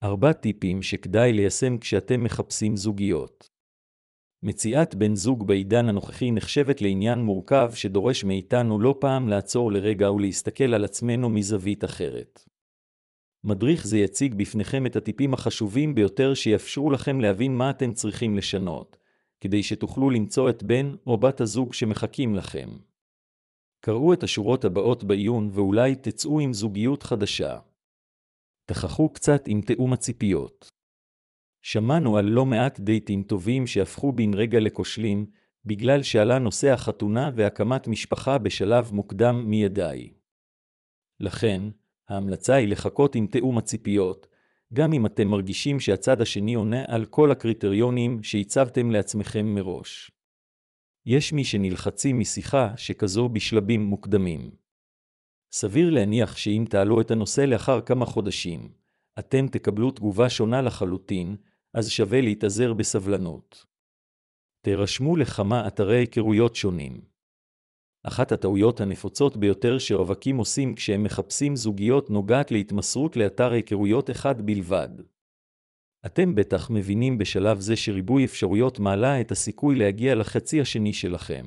4 טיפים שכדאי ליישם כשאתם מחפשים זוגיות. מציאת בן זוג בעידן הנוכחי נחשבת לעניין מורכב שדורש מאיתנו לא פעם לעצור לרגע ולהסתכל על עצמנו מזווית אחרת. מדריך זה יציג בפניכם את הטיפים החשובים ביותר שיאפשרו לכם להבין מה אתם צריכים לשנות, כדי שתוכלו למצוא את בן או בת הזוג שמחכים לכם. קראו את השורות הבאות בעיון ואולי תצאו עם זוגיות חדשה. תחכו קצת עם תאום הציפיות. שמענו על לא מעט דייטים טובים שהפכו בן רגע לכושלים, בגלל שעלה נושא החתונה והקמת משפחה בשלב מוקדם מידי. לכן, ההמלצה היא לחכות עם תאום הציפיות, גם אם אתם מרגישים שהצד השני עונה על כל הקריטריונים שהצבתם לעצמכם מראש. יש מי שנלחצים משיחה שכזו בשלבים מוקדמים. סביר להניח שאם תעלו את הנושא לאחר כמה חודשים, אתם תקבלו תגובה שונה לחלוטין, אז שווה להתאזר בסבלנות. תירשמו לכמה אתרי היכרויות שונים. אחת הטעויות הנפוצות ביותר שרווקים עושים כשהם מחפשים זוגיות נוגעת להתמסרות לאתר היכרויות אחד בלבד. אתם בטח מבינים בשלב זה שריבוי אפשרויות מעלה את הסיכוי להגיע לחצי השני שלכם.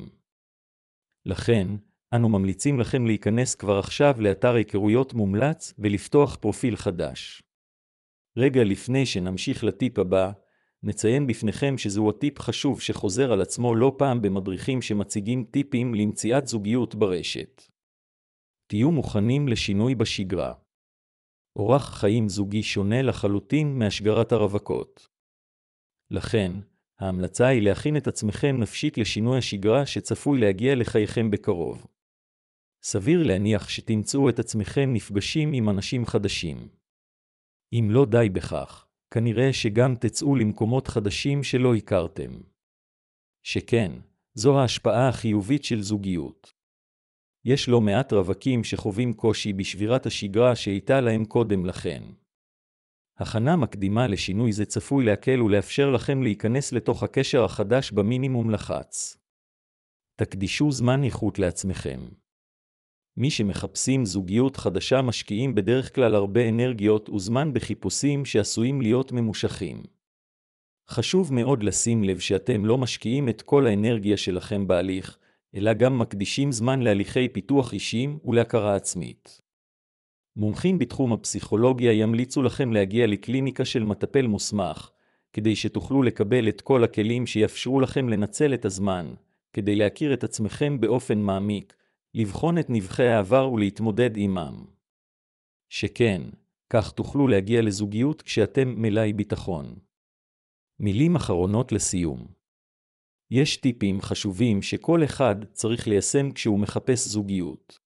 לכן, אנו ממליצים לכם להיכנס כבר עכשיו לאתר היכרויות מומלץ ולפתוח פרופיל חדש. רגע לפני שנמשיך לטיפ הבא, נציין בפניכם שזהו הטיפ חשוב שחוזר על עצמו לא פעם במדריכים שמציגים טיפים למציאת זוגיות ברשת. תהיו מוכנים לשינוי בשגרה. אורח חיים זוגי שונה לחלוטין מהשגרת הרווקות. לכן, ההמלצה היא להכין את עצמכם נפשית לשינוי השגרה שצפוי להגיע לחייכם בקרוב. סביר להניח שתמצאו את עצמכם נפגשים עם אנשים חדשים. אם לא די בכך, כנראה שגם תצאו למקומות חדשים שלא הכרתם. שכן, זו ההשפעה החיובית של זוגיות. יש לא מעט רווקים שחווים קושי בשבירת השגרה שהייתה להם קודם לכן. הכנה מקדימה לשינוי זה צפוי להקל ולאפשר לכם להיכנס לתוך הקשר החדש במינימום לחץ. תקדישו זמן איכות לעצמכם. מי שמחפשים זוגיות חדשה משקיעים בדרך כלל הרבה אנרגיות וזמן בחיפושים שעשויים להיות ממושכים. חשוב מאוד לשים לב שאתם לא משקיעים את כל האנרגיה שלכם בהליך, אלא גם מקדישים זמן להליכי פיתוח אישיים ולהכרה עצמית. מומחים בתחום הפסיכולוגיה ימליצו לכם להגיע לקליניקה של מטפל מוסמך, כדי שתוכלו לקבל את כל הכלים שיאפשרו לכם לנצל את הזמן, כדי להכיר את עצמכם באופן מעמיק, לבחון את נבחי העבר ולהתמודד עמם. שכן, כך תוכלו להגיע לזוגיות כשאתם מלאי ביטחון. מילים אחרונות לסיום. יש טיפים חשובים שכל אחד צריך ליישם כשהוא מחפש זוגיות.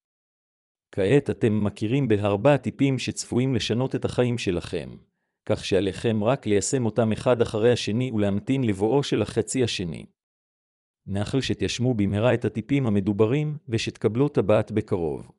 כעת אתם מכירים ב4 טיפים שצפויים לשנות את החיים שלכם, כך שעליכם רק ליישם אותם אחד אחרי השני ולהמתין לבואו של החצי השני. נאחל שתיישמו במהרה את הטיפים המדוברים ושתקבלו טבעת בקרוב.